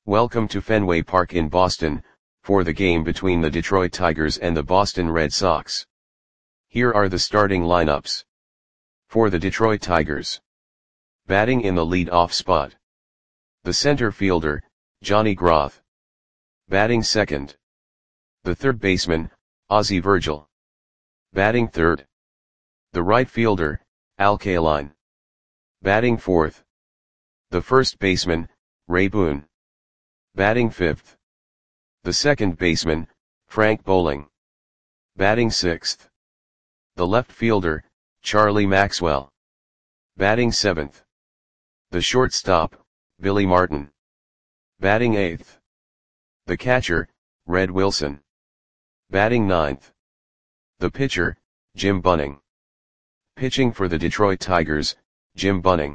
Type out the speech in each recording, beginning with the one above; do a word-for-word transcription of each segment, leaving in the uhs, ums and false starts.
Welcome to Fenway Park in Boston, for the game between the Detroit Tigers and the Boston Red Sox. Here are the starting lineups. For the Detroit Tigers. Batting in the lead-off spot. The center fielder, Johnny Groth. Batting second. The third baseman, Ozzie Virgil. Batting third. The right fielder, Al Kaline. Batting fourth. The first baseman, Ray Boone. Batting fifth. The second baseman, Frank Bowling. Batting sixth. The left fielder, Charlie Maxwell. Batting seventh. The shortstop, Billy Martin. Batting eighth. The catcher, Red Wilson. Batting ninth. The pitcher, Jim Bunning. Pitching for the Detroit Tigers, Jim Bunning.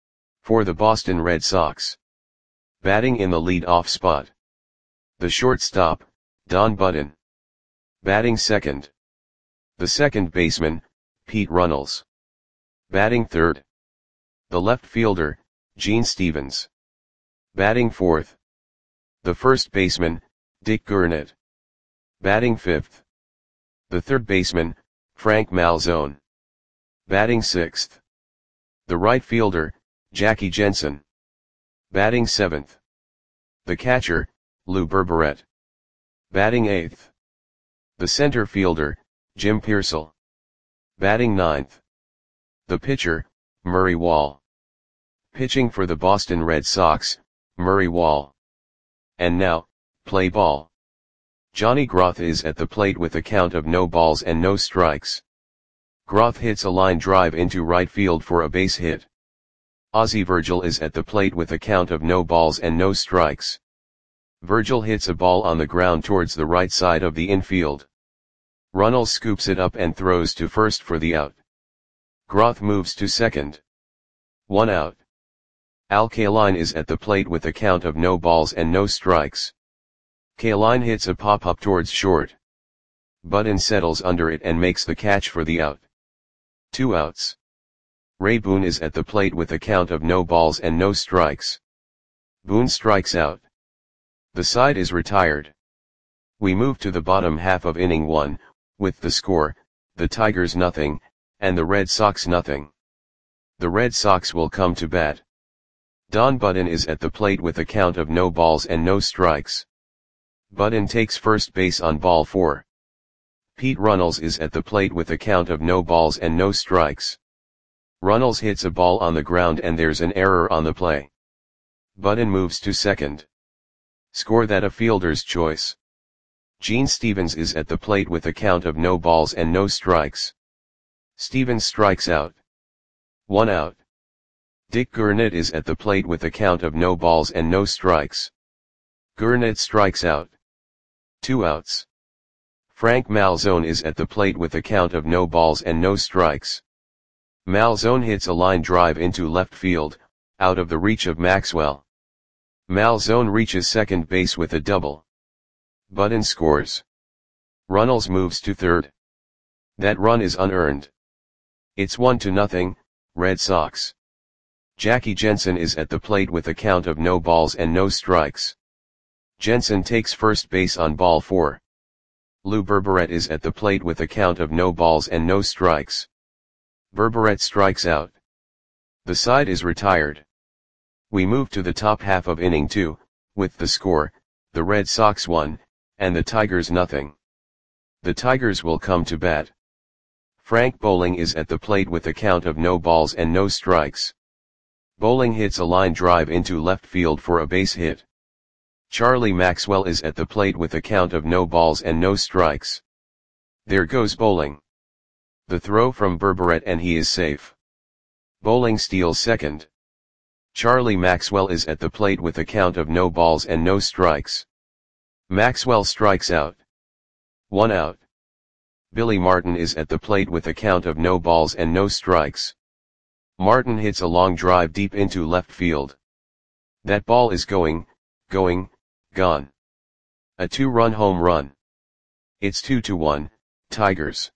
For the Boston Red Sox. Batting in the lead-off spot. The shortstop, Don Budden. Batting second. The second baseman, Pete Runnels. Batting third. The left fielder, Gene Stevens. Batting fourth. The first baseman, Dick Gurnett. Batting fifth. The third baseman, Frank Malzone. Batting sixth. The right fielder, Jackie Jensen. Batting seventh. The catcher, Lou Berberet. Batting eighth. The center fielder, Jim Pearsall. Batting ninth. The pitcher, Murray Wall. Pitching for the Boston Red Sox, Murray Wall. And now, play ball. Johnny Groth is at the plate with a count of no balls and no strikes. Groth hits a line drive into right field for a base hit. Ozzie Virgil is at the plate with a count of no balls and no strikes. Virgil hits a ball on the ground towards the right side of the infield. Runnels scoops it up and throws to first for the out. Groth moves to second. One out. Al Kaline is at the plate with a count of no balls and no strikes. Kaline hits a pop-up towards short. Budden settles under it and makes the catch for the out. Two outs. Ray Boone is at the plate with a count of no balls and no strikes. Boone strikes out. The side is retired. We move to the bottom half of inning one, with the score, the Tigers nothing, and the Red Sox nothing. The Red Sox will come to bat. Don Budden is at the plate with a count of no balls and no strikes. Budden takes first base on ball four. Pete Runnels is at the plate with a count of no balls and no strikes. Runnels hits a ball on the ground and there's an error on the play. Budden moves to second. Score that a fielder's choice. Gene Stevens is at the plate with a count of no balls and no strikes. Stevens strikes out. One out. Dick Gurnett is at the plate with a count of no balls and no strikes. Gurnett strikes out. Two outs. Frank Malzone is at the plate with a count of no balls and no strikes. Malzone hits a line drive into left field, out of the reach of Maxwell. Malzone reaches second base with a double. Budden scores. Runnels moves to third. That run is unearned. It's one to nothing, Red Sox. Jackie Jensen is at the plate with a count of no balls and no strikes. Jensen takes first base on ball four. Lou Berberet is at the plate with a count of no balls and no strikes. Berberet strikes out. The side is retired. We move to the top half of inning two, with the score, the Red Sox one, and the Tigers nothing. The Tigers will come to bat. Frank Bowling is at the plate with a count of no balls and no strikes. Bowling hits a line drive into left field for a base hit. Charlie Maxwell is at the plate with a count of no balls and no strikes. There goes Bowling. The throw from Berberet and he is safe. Bowling steals second. Charlie Maxwell is at the plate with a count of no balls and no strikes. Maxwell strikes out. One out. Billy Martin is at the plate with a count of no balls and no strikes. Martin hits a long drive deep into left field. That ball is going, going, gone. A two-run home run. It's two to one, Tigers.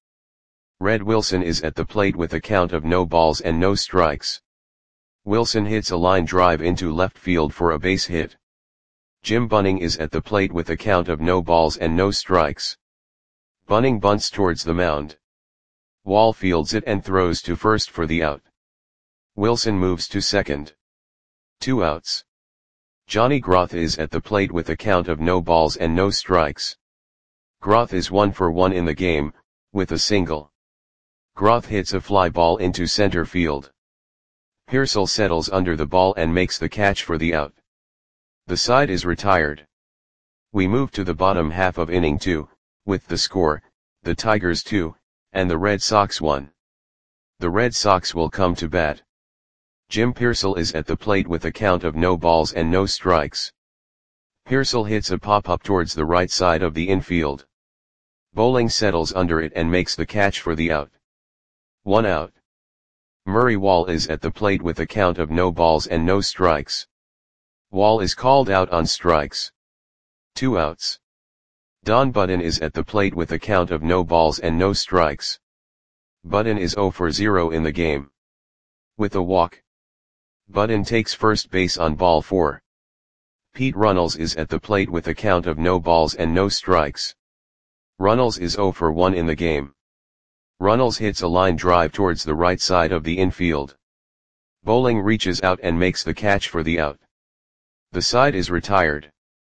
Red Wilson is at the plate with a count of no balls and no strikes. Wilson hits a line drive into left field for a base hit. Jim Bunning is at the plate with a count of no balls and no strikes. Bunning bunts towards the mound. Wall fields it and throws to first for the out. Wilson moves to second. Two outs. Johnny Groth is at the plate with a count of no balls and no strikes. Groth is one for one in the game, with a single. Groth hits a fly ball into center field. Pearsall settles under the ball and makes the catch for the out. The side is retired. We move to the bottom half of inning two, with the score, the Tigers two, and the Red Sox one. The Red Sox will come to bat. Jim Pearsall is at the plate with a count of no balls and no strikes. Pearsall hits a pop-up towards the right side of the infield. Bowling settles under it and makes the catch for the out. One out. Murray Wall is at the plate with a count of no balls and no strikes. Wall is called out on strikes. Two outs. Don Budden is at the plate with a count of no balls and no strikes. Budden is zero for zero in the game. With a walk, Budden takes first base on ball four. Pete Runnels is at the plate with a count of no balls and no strikes. Runnels is zero for one in the game. Runnels hits a line drive towards the right side of the infield. Bowling reaches out and makes the catch for the out. The side is retired.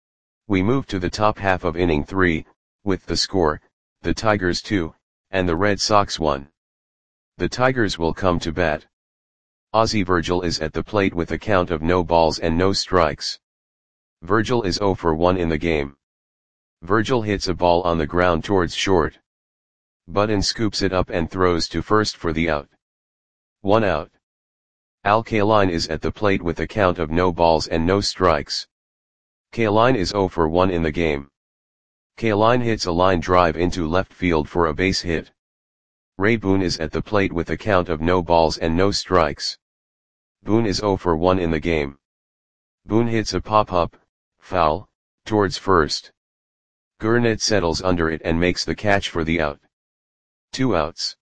We move to the top half of inning three, with the score, the Tigers two, and the Red Sox one. The Tigers will come to bat. Ozzie Virgil is at the plate with a count of no balls and no strikes. Virgil is zero for one in the game. Virgil hits a ball on the ground towards short. Budden scoops it up and throws to first for the out. One out. Al Kaline is at the plate with a count of no balls and no strikes. Kaline is zero for one in the game. Kaline hits a line drive into left field for a base hit. Ray Boone is at the plate with a count of no balls and no strikes. Boone is zero for one in the game. Boone hits a pop-up, foul, towards first. Gurnett settles under it and makes the catch for the out. Two outs.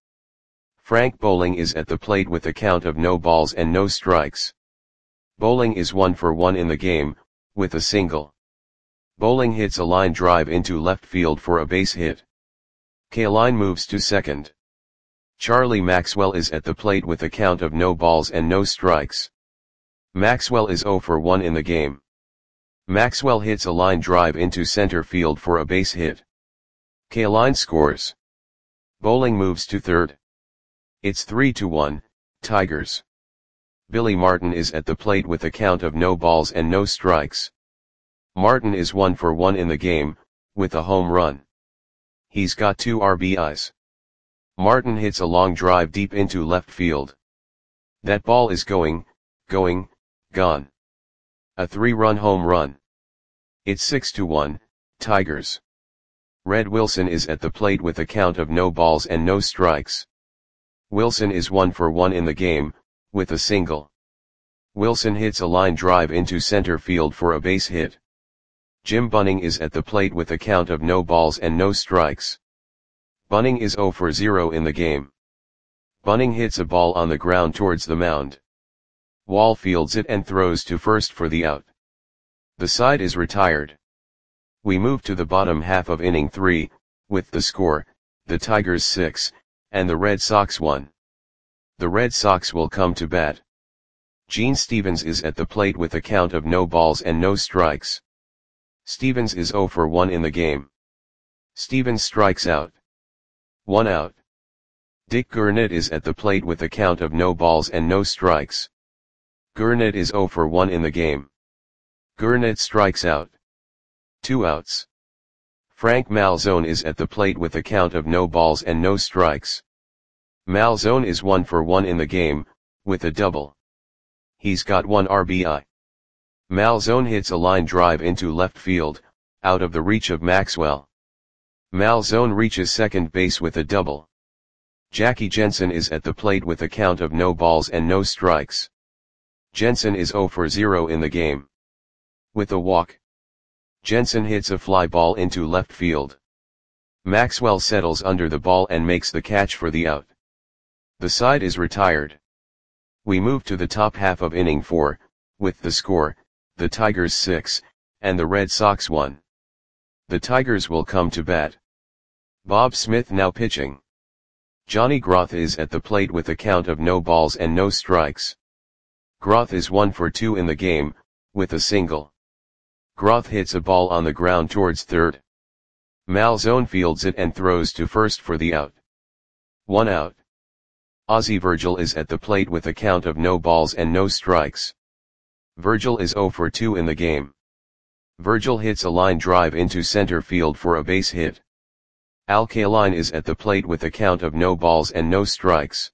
Frank Bowling is at the plate with a count of no balls and no strikes. Bowling is one for one in the game, with a single. Bowling hits a line drive into left field for a base hit. Kaline moves to second. Charlie Maxwell is at the plate with a count of no balls and no strikes. Maxwell is zero for one in the game. Maxwell hits a line drive into center field for a base hit. Kaline scores. Bowling moves to third. It's three to one, Tigers. Billy Martin is at the plate with a count of no balls and no strikes. Martin is one for one in the game, with a home run. He's got two R B Is. Martin hits a long drive deep into left field. That ball is going, going, gone. A three-run home run. It's six to one, Tigers. Red Wilson is at the plate with a count of no balls and no strikes. Wilson is one for one in the game, with a single. Wilson hits a line drive into center field for a base hit. Jim Bunning is at the plate with a count of no balls and no strikes. Bunning is zero for zero in the game. Bunning hits a ball on the ground towards the mound. Wall fields it and throws to first for the out. The side is retired. We move to the bottom half of inning three, with the score, the Tigers six, and the Red Sox one. The Red Sox will come to bat. Gene Stevens is at the plate with a count of no balls and no strikes. Stevens is zero for one in the game. Stevens strikes out. One out. Dick Gurnett is at the plate with a count of no balls and no strikes. Gurnett is zero for one in the game. Gurnett strikes out. Two outs. Frank Malzone is at the plate with a count of no balls and no strikes. Malzone is one for one in the game, with a double. He's got one R B I. Malzone hits a line drive into left field, out of the reach of Maxwell. Malzone reaches second base with a double. Jackie Jensen is at the plate with a count of no balls and no strikes. Jensen is zero for zero in the game. With a walk, Jensen hits a fly ball into left field. Maxwell settles under the ball and makes the catch for the out. The side is retired. We move to the top half of inning four, with the score, the Tigers six, and the Red Sox one. The Tigers will come to bat. Bob Smith now pitching. Johnny Groth is at the plate with a count of no balls and no strikes. Groth is one for two in the game, with a single. Groth hits a ball on the ground towards third. Malzone fields it and throws to first for the out. One out. Ozzie Virgil is at the plate with a count of no balls and no strikes. Virgil is zero for two in the game. Virgil hits a line drive into center field for a base hit. Al Kaline is at the plate with a count of no balls and no strikes.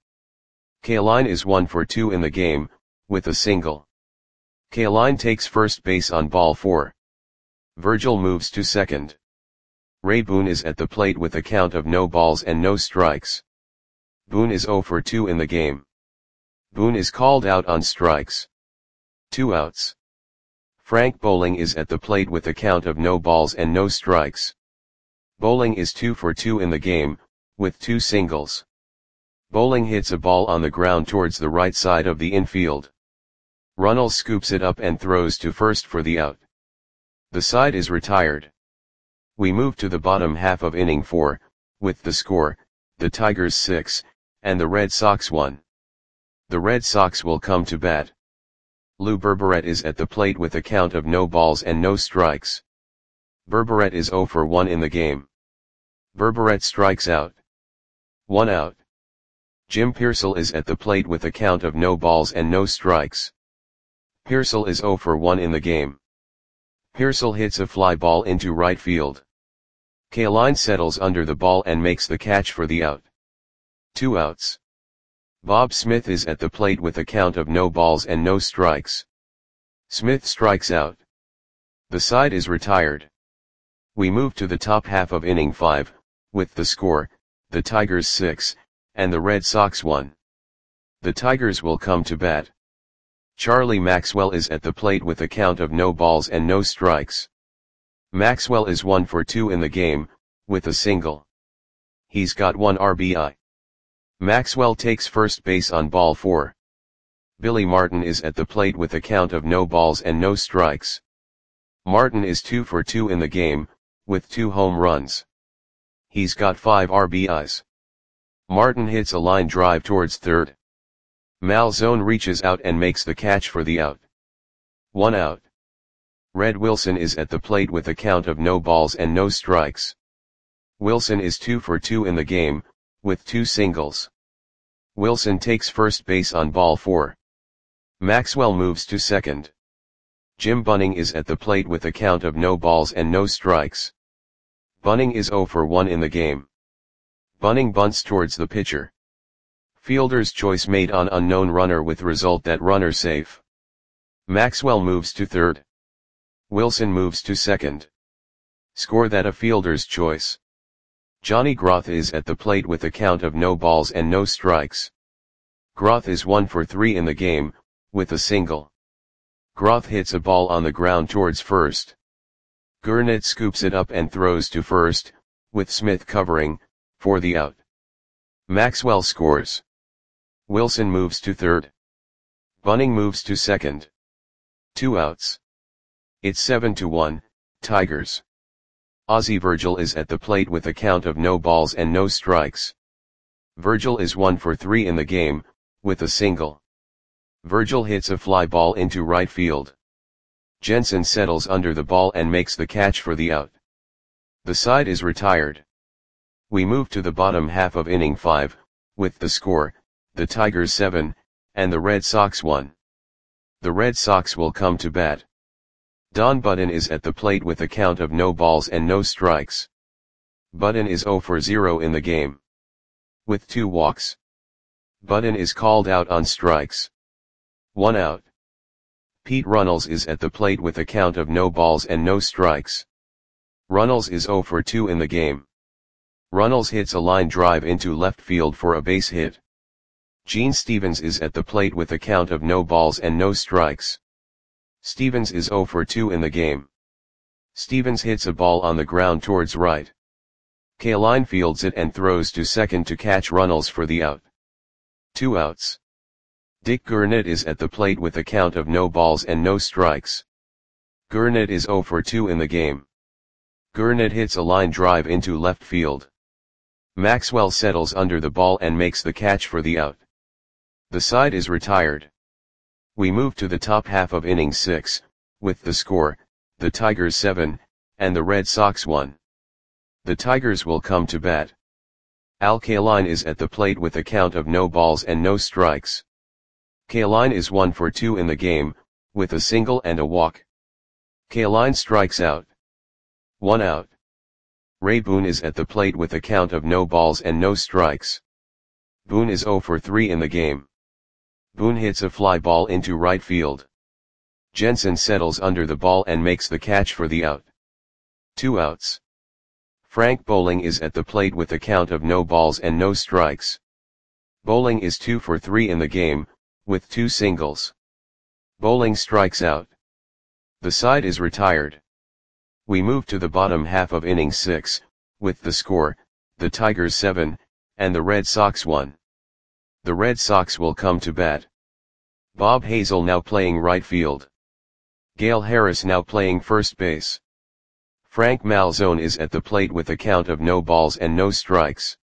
Kaline is one for two in the game, with a single. Kaline takes first base on ball four. Virgil moves to second. Ray Boone is at the plate with a count of no balls and no strikes. Boone is zero for two in the game. Boone is called out on strikes. Two outs. Frank Bowling is at the plate with a count of no balls and no strikes. Bowling is two for two in the game, with two singles. Bowling hits a ball on the ground towards the right side of the infield. Runnels scoops it up and throws to first for the out. The side is retired. We move to the bottom half of inning four, with the score, the Tigers six, and the Red Sox one. The Red Sox will come to bat. Lou Berberet is at the plate with a count of no balls and no strikes. Berberet is zero for one in the game. Berberet strikes out. One out. Jim Pearsall is at the plate with a count of no balls and no strikes. Pearsall is zero for one in the game. Pearsall hits a fly ball into right field. Kaline settles under the ball and makes the catch for the out. Two outs. Bob Smith is at the plate with a count of no balls and no strikes. Smith strikes out. The side is retired. We move to the top half of inning five, with the score, the Tigers six, and the Red Sox one. The Tigers will come to bat. Charlie Maxwell is at the plate with a count of no balls and no strikes. Maxwell is one for two in the game, with a single. He's got one R B I. Maxwell takes first base on ball four. Billy Martin is at the plate with a count of no balls and no strikes. Martin is two for two in the game, with two home runs. He's got five R B Is. Martin hits a line drive towards third. Malzone reaches out and makes the catch for the out. One out. Red Wilson is at the plate with a count of no balls and no strikes. Wilson is two for two in the game, with two singles. Wilson takes first base on ball four. Maxwell moves to second. Jim Bunning is at the plate with a count of no balls and no strikes. Bunning is zero for one in the game. Bunning bunts towards the pitcher. Fielder's choice made on unknown runner with result that runner safe. Maxwell moves to third. Wilson moves to second. Score that a fielder's choice. Johnny Groth is at the plate with a count of no balls and no strikes. Groth is one for three in the game, with a single. Groth hits a ball on the ground towards first. Gurnett scoops it up and throws to first, with Smith covering, for the out. Maxwell scores. Wilson moves to third. Bunning moves to second. Two outs. It's seven to one, Tigers. Ozzie Virgil is at the plate with a count of no balls and no strikes. Virgil is one for three in the game, with a single. Virgil hits a fly ball into right field. Jensen settles under the ball and makes the catch for the out. The side is retired. We move to the bottom half of inning five, with the score, the Tigers seven, and the Red Sox one. The Red Sox will come to bat. Don Budden is at the plate with a count of no balls and no strikes. Budden is zero for zero in the game. With two walks. Budden is called out on strikes. One out. Pete Runnels is at the plate with a count of no balls and no strikes. Runnels is zero for two in the game. Runnels hits a line drive into left field for a base hit. Gene Stevens is at the plate with a count of no balls and no strikes. Stevens is zero for two in the game. Stevens hits a ball on the ground towards right. Kaline fields it and throws to second to catch Runnels for the out. Two outs. Dick Gurnett is at the plate with a count of no balls and no strikes. Gurnet is zero for two in the game. Gurnet hits a line drive into left field. Maxwell settles under the ball and makes the catch for the out. The side is retired. We move to the top half of inning six, with the score, the Tigers seven, and the Red Sox one. The Tigers will come to bat. Al Kaline is at the plate with a count of no balls and no strikes. Kaline is one for two in the game, with a single and a walk. Kaline strikes out. One out. Ray Boone is at the plate with a count of no balls and no strikes. Boone is zero for three in the game. Boone hits a fly ball into right field. Jensen settles under the ball and makes the catch for the out. Two outs. Frank Bowling is at the plate with a count of no balls and no strikes. Bowling is two for three in the game, with two singles. Bowling strikes out. The side is retired. We move to the bottom half of inning six, with the score, the Tigers seven, and the Red Sox one. The Red Sox will come to bat. Bob Hazel now playing right field. Gale Harris now playing first base. Frank Malzone is at the plate with a count of no balls and no strikes.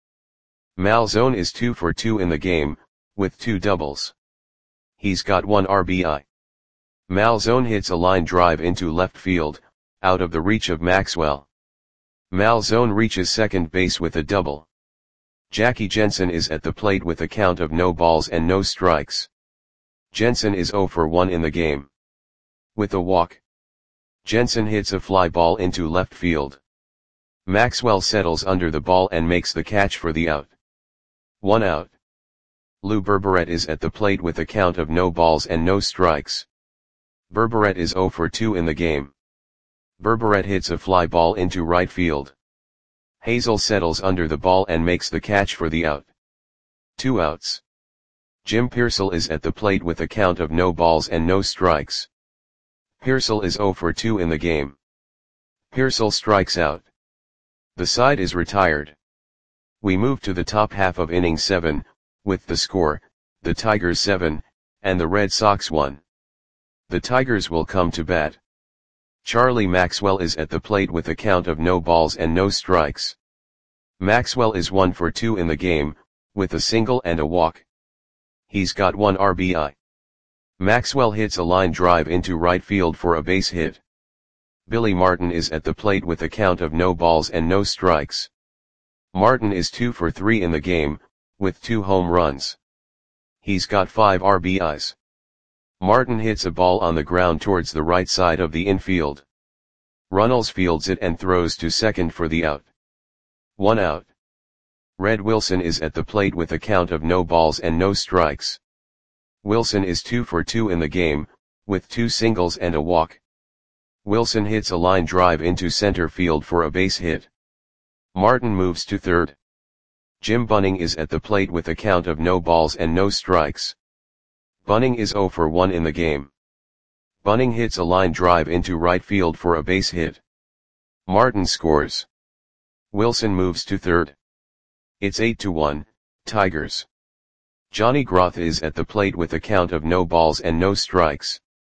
Malzone is two for two in the game, with two doubles. He's got one R B I. Malzone hits a line drive into left field, out of the reach of Maxwell. Malzone reaches second base with a double. Jackie Jensen is at the plate with a count of no balls and no strikes. Jensen is zero for one in the game. With a walk. Jensen hits a fly ball into left field. Maxwell settles under the ball and makes the catch for the out. One out. Lou Berberet is at the plate with a count of no balls and no strikes. Berberet is zero for two in the game. Berberet hits a fly ball into right field. Hazel settles under the ball and makes the catch for the out. Two outs. Jim Pearsall is at the plate with a count of no balls and no strikes. Pearsall is zero for two in the game. Pearsall strikes out. The side is retired. We move to the top half of inning seven, with the score, the Tigers seven, and the Red Sox one. The Tigers will come to bat. Charlie Maxwell is at the plate with a count of no balls and no strikes. Maxwell is one for two in the game, with a single and a walk. He's got one R B I. Maxwell hits a line drive into right field for a base hit. Billy Martin is at the plate with a count of no balls and no strikes. Martin is two for three in the game, with two home runs. He's got five R B Is. Martin hits a ball on the ground towards the right side of the infield. Runnels fields it and throws to second for the out. One out. Red Wilson is at the plate with a count of no balls and no strikes. Wilson is two for two in the game, with two singles and a walk. Wilson hits a line drive into center field for a base hit. Martin moves to third. Jim Bunning is at the plate with a count of no balls and no strikes. Bunning is zero for one in the game. Bunning hits a line drive into right field for a base hit. Martin scores. Wilson moves to third. It's eight to one, Tigers. Johnny Groth is at the plate with a count of no balls and no strikes.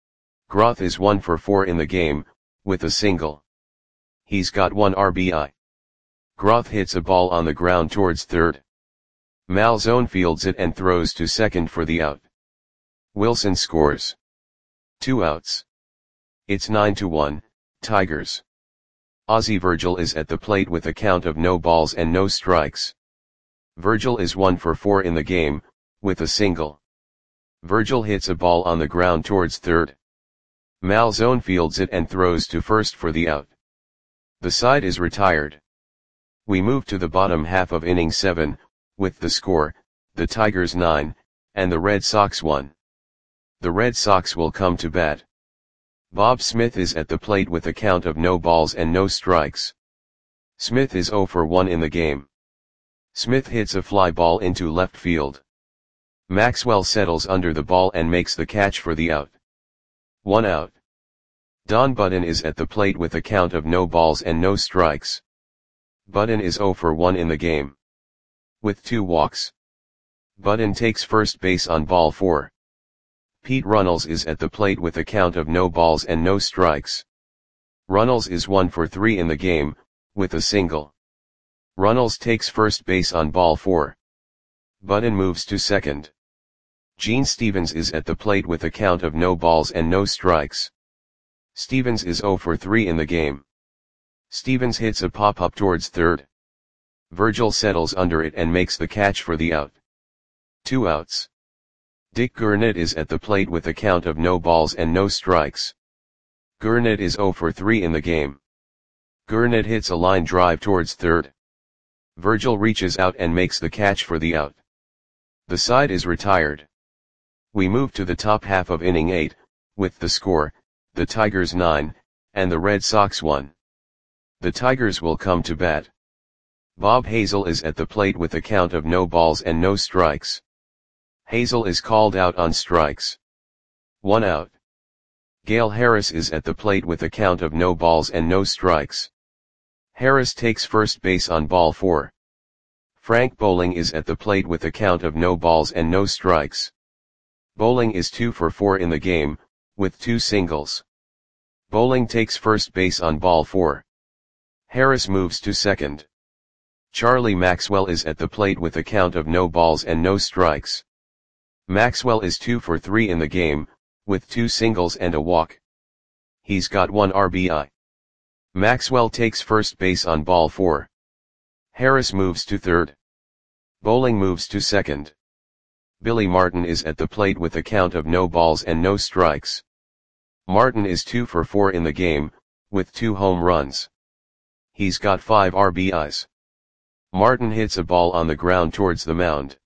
Groth is one for four in the game, with a single. He's got one R B I. Groth hits a ball on the ground towards third. Malzone fields it and throws to second for the out. Wilson scores. Two outs. It's nine to one, Tigers. Ozzie Virgil is at the plate with a count of no balls and no strikes. Virgil is one for four in the game, with a single. Virgil hits a ball on the ground towards third. Malzone fields it and throws to first for the out. The side is retired. We move to the bottom half of inning seven, with the score, the Tigers nine, and the Red Sox one. The Red Sox will come to bat. Bob Smith is at the plate with a count of no balls and no strikes. Smith is zero for one in the game. Smith hits a fly ball into left field. Maxwell settles under the ball and makes the catch for the out. One out. Don Budden is at the plate with a count of no balls and no strikes. Budden is zero for one in the game. With two walks. Budden takes first base on ball four. Pete Runnels is at the plate with a count of no balls and no strikes. Runnels is one for three in the game, with a single. Runnels takes first base on ball four. Button moves to second. Gene Stevens is at the plate with a count of no balls and no strikes. Stevens is zero for three in the game. Stevens hits a pop-up towards third. Virgil settles under it and makes the catch for the out. Two outs. Dick Gurnett is at the plate with a count of no balls and no strikes. Gurnett is zero for three in the game. Gurnett hits a line drive towards third. Virgil reaches out and makes the catch for the out. The side is retired. We move to the top half of inning eight, with the score, the Tigers nine, and the Red Sox one. The Tigers will come to bat. Bob Hazel is at the plate with a count of no balls and no strikes. Hazel is called out on strikes. One out. Gale Harris is at the plate with a count of no balls and no strikes. Harris takes first base on ball four. Frank Bowling is at the plate with a count of no balls and no strikes. Bowling is two for four in the game, with two singles. Bowling takes first base on ball four. Harris moves to second. Charlie Maxwell is at the plate with a count of no balls and no strikes. Maxwell is two for three in the game, with two singles and a walk. He's got one R B I. Maxwell takes first base on ball four. Harris moves to third. Bowling moves to second. Billy Martin is at the plate with a count of no balls and no strikes. Martin is two for four in the game, with two home runs. He's got five R B Is. Martin hits a ball on the ground towards the mound.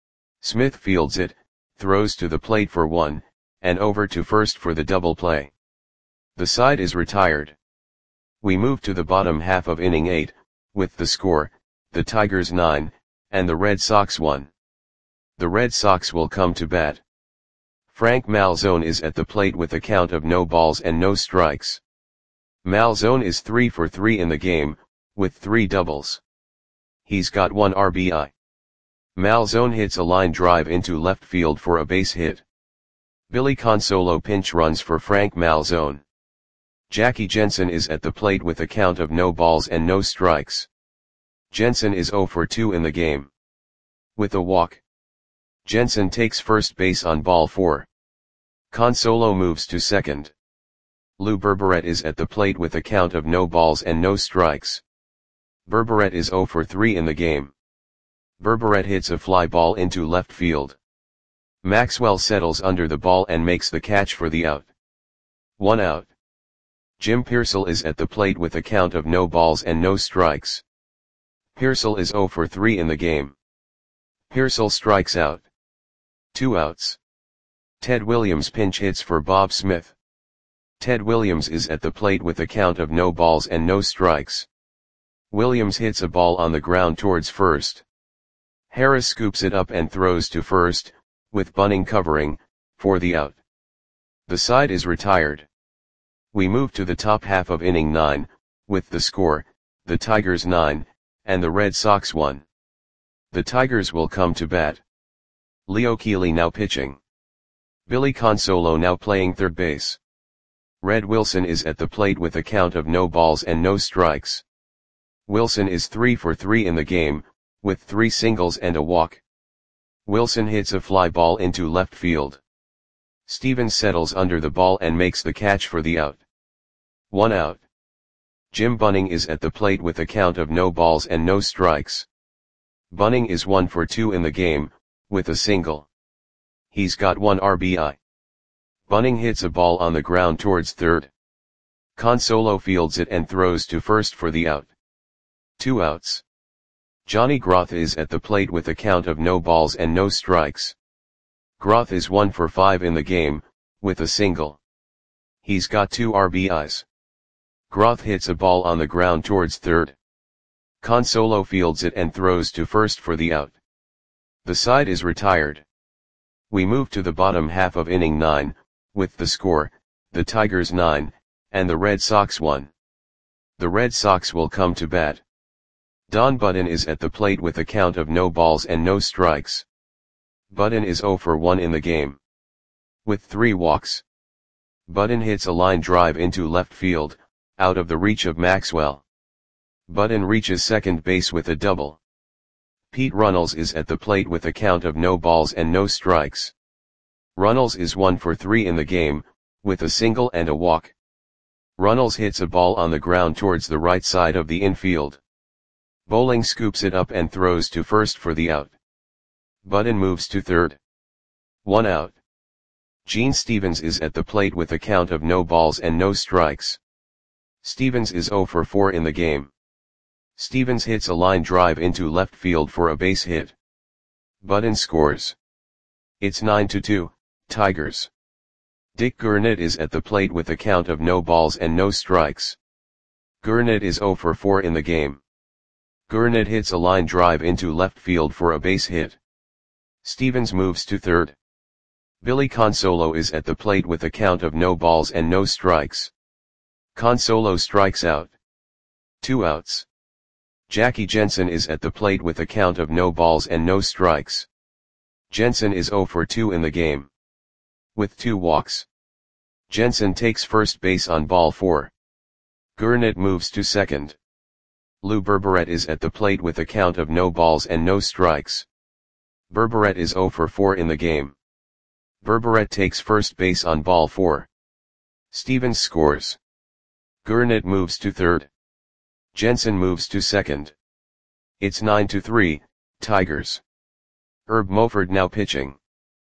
Smith fields it, throws to the plate for one, and over to first for the double play. The side is retired. We move to the bottom half of inning eight, with the score, the Tigers nine, and the Red Sox one. The Red Sox will come to bat. Frank Malzone is at the plate with a count of no balls and no strikes. Malzone is three for three in the game, with three doubles. He's got one R B I. Malzone hits a line drive into left field for a base hit. Billy Consolo pinch runs for Frank Malzone. Jackie Jensen is at the plate with a count of no balls and no strikes. Jensen is zero for two in the game. With a walk. Jensen takes first base on ball four. Consolo moves to second. Lou Berberet is at the plate with a count of no balls and no strikes. Berberet is zero for three in the game. Berberet hits a fly ball into left field. Maxwell settles under the ball and makes the catch for the out. One out. Jim Pearsall is at the plate with a count of no balls and no strikes. Pearsall is zero for three in the game. Pearsall strikes out. Two outs. Ted Williams pinch hits for Bob Smith. Ted Williams is at the plate with a count of no balls and no strikes. Williams hits a ball on the ground towards first. Harris scoops it up and throws to first, with Bunning covering, for the out. The side is retired. We move to the top half of inning nine, with the score, the Tigers nine, and the Red Sox one. The Tigers will come to bat. Leo Keeley now pitching. Billy Consolo now playing third base. Red Wilson is at the plate with a count of no balls and no strikes. Wilson is three for three in the game, with three singles and a walk. Wilson hits a fly ball into left field. Stevens settles under the ball and makes the catch for the out. One out. Jim Bunning is at the plate with a count of no balls and no strikes. Bunning is one for two in the game, with a single. He's got one R B I. Bunning hits a ball on the ground towards third. Consolo fields it and throws to first for the out. Two outs. Johnny Groth is at the plate with a count of no balls and no strikes. Groth is one for five in the game, with a single. He's got two R B Is. Groth hits a ball on the ground towards third. Consolo fields it and throws to first for the out. The side is retired. We move to the bottom half of inning nine, with the score, the Tigers nine, and the Red Sox one. The Red Sox will come to bat. Don Budden is at the plate with a count of no balls and no strikes. Budden is zero for one in the game. With three walks. Budden hits a line drive into left field, out of the reach of Maxwell. Button reaches second base with a double. Pete Runnels is at the plate with a count of no balls and no strikes. Runnels is one for three in the game, with a single and a walk. Runnels hits a ball on the ground towards the right side of the infield. Bowling scoops it up and throws to first for the out. Button moves to third. One out. Gene Stevens is at the plate with a count of no balls and no strikes. Stevens is zero for four in the game. Stevens hits a line drive into left field for a base hit. Button scores. It's nine to two, Tigers. Dick Gurnett is at the plate with a count of no balls and no strikes. Gurnett is zero for four in the game. Gurnett hits a line drive into left field for a base hit. Stevens moves to third. Billy Consolo is at the plate with a count of no balls and no strikes. Consolo strikes out. Two outs. Jackie Jensen is at the plate with a count of no balls and no strikes. Jensen is zero for two in the game. With two walks. Jensen takes first base on ball four. Gurnett moves to second. Lou Berberet is at the plate with a count of no balls and no strikes. Berberet is zero for four in the game. Berberet takes first base on ball four. Stevens scores. Gurnett moves to third. Jensen moves to second. It's nine to three, Tigers. Herb Moford now pitching.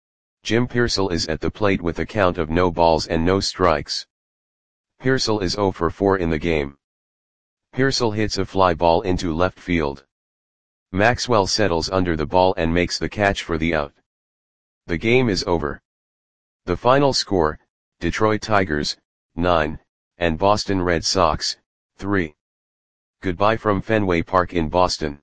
Jim Pearsall is at the plate with a count of no balls and no strikes. Pearsall is zero for four in the game. Pearsall hits a fly ball into left field. Maxwell settles under the ball and makes the catch for the out. The game is over. The final score, Detroit Tigers, nine, and Boston Red Sox, three. Goodbye from Fenway Park in Boston.